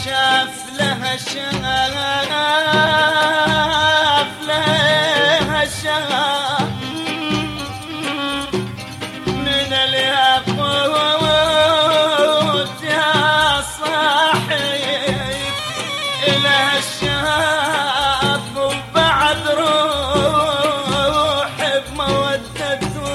شاف لها شاف من الياقوت يا صاحب لها شاف وبعد روح بمودته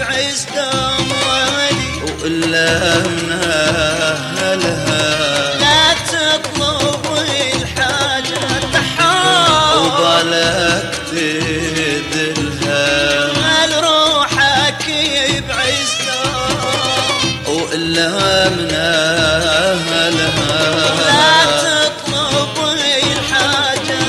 وإلا من أهلها إلا من أهلها لا تطلب الحاجة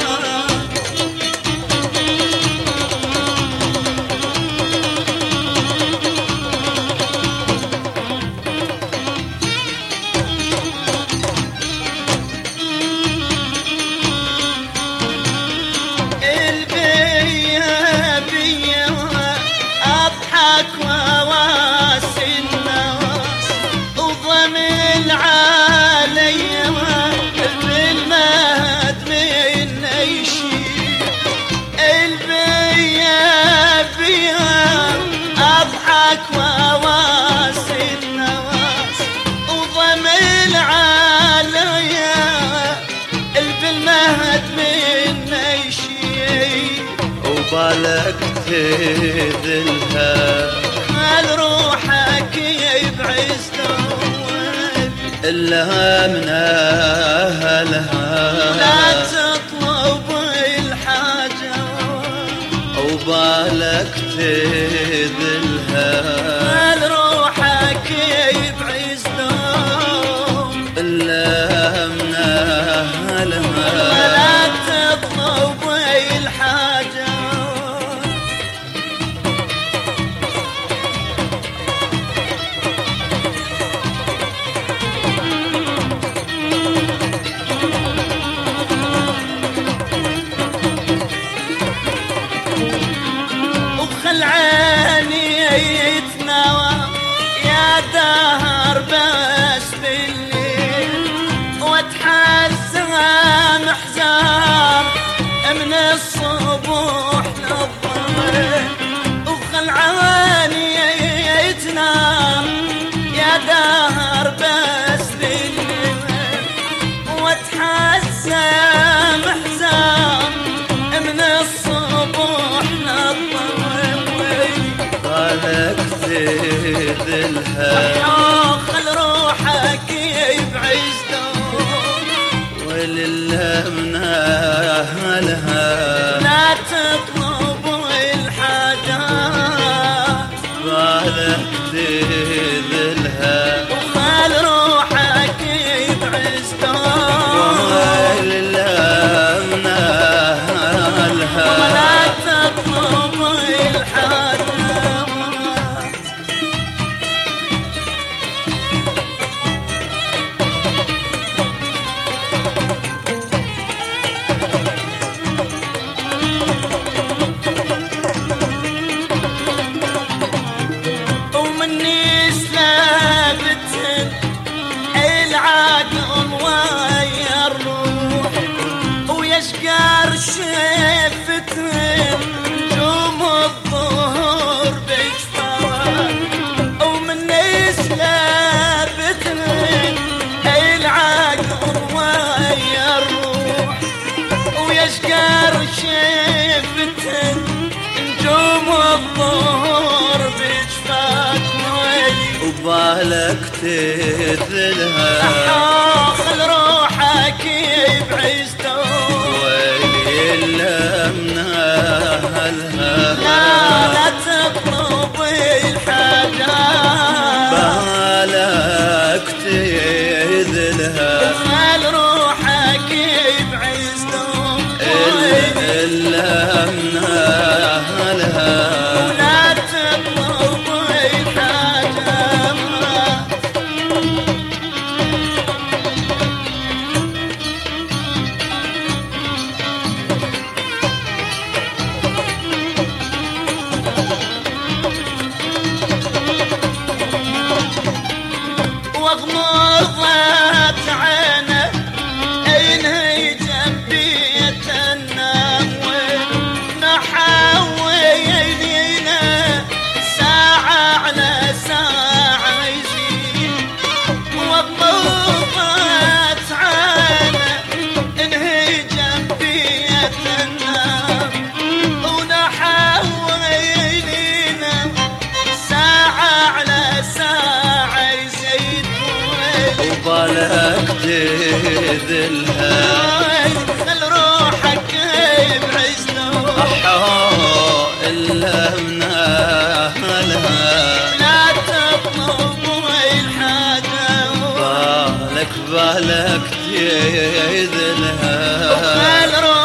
بالك تذلها خال روحك يبعز دول إلا من أهلها لا تطلب الحاجة وبالك تذلها خال روحك يبعز دول إلا من أهلها لا تطلب الحاجة العيني يتناوى يا دهر بس بالليل واتحزن محزان من الصبح للظهر وخل عيني يتنام يا دهر بس بالليل واتحزن محزان من الصبح للظهر بالك تذلها خل روحك يبعز دور ولله من أهلها لا تطلب الحاجات بالك تذلها وخل روحك يبعز دور ولله من أهلها لا تطلب الحاجات يشقر شفتهم نجوم الظهور بجفاك ومن سلابتهم العقل ويا الروح ويشقر شفتهم نجوم الظهور بجفاك وبالك تذلها خل روحك يبعز إلا من أهلها لا تطلب الحاجات بالك تذلها خل روحك يبعز إلا من أهلها لا تطلب الحاجات واغمضت عينه عينه جنبي تنام ونحاولينا ساعة على ساعة يزيد واغمضت عينه عينه جنبي تنام ونحاولينا ساعة على ساعة يزيد وبالك تذلها خل روحك يبعز دور إلا من أهلها لا تطلب الحاجة بالك تيذلها